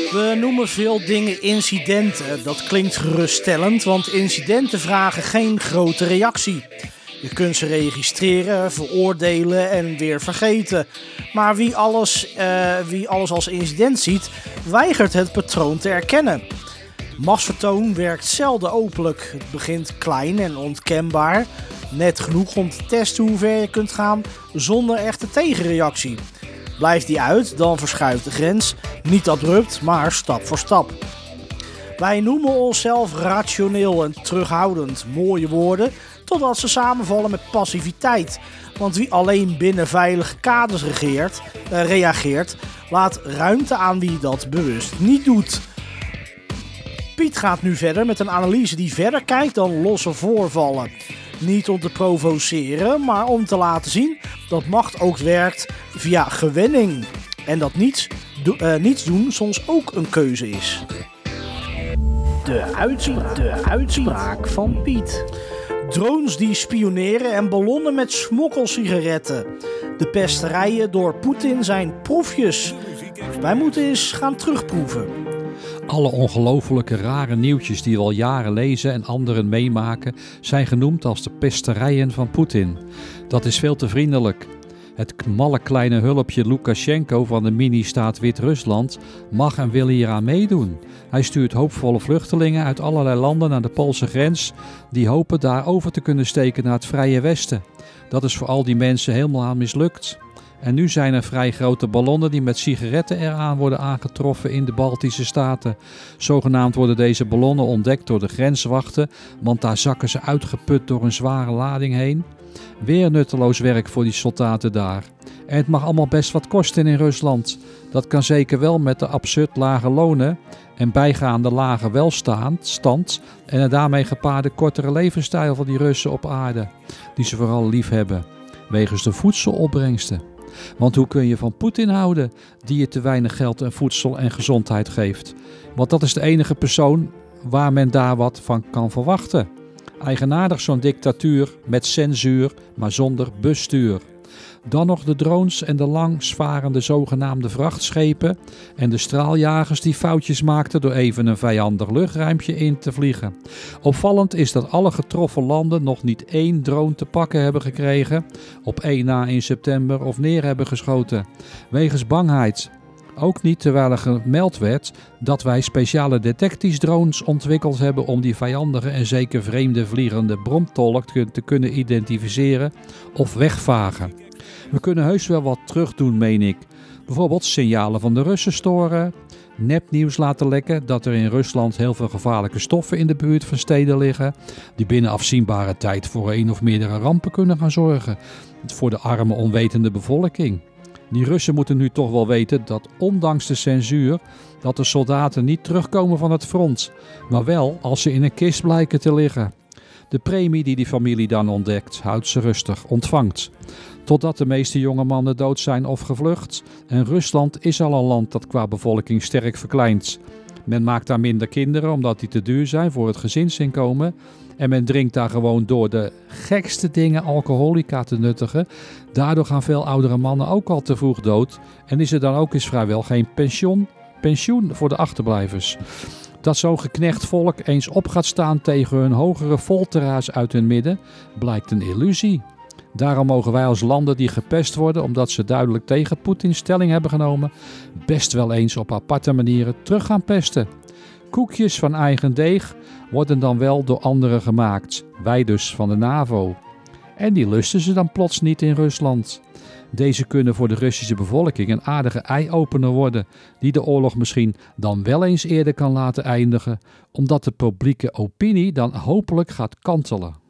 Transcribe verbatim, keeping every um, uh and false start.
We noemen veel dingen incidenten. Dat klinkt geruststellend, want incidenten vragen geen grote reactie. Je kunt ze registreren, veroordelen en weer vergeten. Maar wie alles, uh, wie alles als incident ziet, weigert het patroon te erkennen. Machtsvertoon werkt zelden openlijk. Het begint klein en onkenbaar. Net genoeg om te testen hoe ver je kunt gaan zonder echte tegenreactie. Blijft die uit, dan verschuift de grens. Niet abrupt, maar stap voor stap. Wij noemen onszelf rationeel en terughoudend. Mooie woorden, totdat ze samenvallen met passiviteit. Want wie alleen binnen veilige kaders regeert, uh, reageert, laat ruimte aan wie dat bewust niet doet. Piet gaat nu verder met een analyse die verder kijkt dan losse voorvallen. Niet om te provoceren, maar om te laten zien dat macht ook werkt via gewenning. En dat niets, do, uh, niets doen soms ook een keuze is. De uitspraak, de uitspraak van Piet. Drones die spioneren en ballonnen met smokkelsigaretten. De pesterijen door Poetin zijn proefjes. Wij moeten eens gaan terugproeven. Alle ongelofelijke rare nieuwtjes die we al jaren lezen en anderen meemaken, zijn genoemd als de pesterijen van Poetin. Dat is veel te vriendelijk. Het malle kleine hulpje Lukashenko van de mini-staat Wit-Rusland mag en wil hieraan meedoen. Hij stuurt hoopvolle vluchtelingen uit allerlei landen naar de Poolse grens, die hopen daar over te kunnen steken naar het Vrije Westen. Dat is voor al die mensen helemaal mislukt. En nu zijn er vrij grote ballonnen die met sigaretten eraan worden aangetroffen in de Baltische staten. Zogenaamd worden deze ballonnen ontdekt door de grenswachten, want daar zakken ze uitgeput door een zware lading heen. Weer nutteloos werk voor die soldaten daar. En het mag allemaal best wat kosten in Rusland. Dat kan zeker wel met de absurd lage lonen en bijgaande lage welstand en de daarmee gepaarde kortere levensstijl van die Russen op aarde, die ze vooral lief hebben, wegens de voedselopbrengsten. Want hoe kun je van Poetin houden die je te weinig geld en voedsel en gezondheid geeft? Want dat is de enige persoon waar men daar wat van kan verwachten. Eigenaardig zo'n dictatuur met censuur, maar zonder bestuur. Dan nog de drones en de langsvarende zogenaamde vrachtschepen en de straaljagers die foutjes maakten door even een vijandig luchtruimpje in te vliegen. Opvallend is dat alle getroffen landen nog niet één drone te pakken hebben gekregen, op één na in september of neer hebben geschoten, wegens bangheid. Ook niet terwijl er gemeld werd dat wij speciale detectiesdrones ontwikkeld hebben om die vijandige en zeker vreemde vliegende bromtolk te kunnen identificeren of wegvagen. We kunnen heus wel wat terugdoen, meen ik. Bijvoorbeeld signalen van de Russen storen, nepnieuws laten lekken dat er in Rusland heel veel gevaarlijke stoffen in de buurt van steden liggen, die binnen afzienbare tijd voor een of meerdere rampen kunnen gaan zorgen voor de arme onwetende bevolking. Die Russen moeten nu toch wel weten dat ondanks de censuur dat de soldaten niet terugkomen van het front, maar wel als ze in een kist blijken te liggen. De premie die die familie dan ontdekt, houdt ze rustig, ontvangt. Totdat de meeste jonge mannen dood zijn of gevlucht. En Rusland is al een land dat qua bevolking sterk verkleint. Men maakt daar minder kinderen omdat die te duur zijn voor het gezinsinkomen. En men drinkt daar gewoon door de gekste dingen alcoholica te nuttigen. Daardoor gaan veel oudere mannen ook al te vroeg dood. En is er dan ook eens vrijwel geen pensioen, pensioen voor de achterblijvers. Dat zo'n geknecht volk eens op gaat staan tegen hun hogere folteraars uit hun midden, blijkt een illusie. Daarom mogen wij als landen die gepest worden omdat ze duidelijk tegen Poetin stelling hebben genomen, best wel eens op aparte manieren terug gaan pesten. Koekjes van eigen deeg worden dan wel door anderen gemaakt, wij dus van de NAVO. En die lusten ze dan plots niet in Rusland. Deze kunnen voor de Russische bevolking een aardige eye-opener worden, die de oorlog misschien dan wel eens eerder kan laten eindigen, omdat de publieke opinie dan hopelijk gaat kantelen.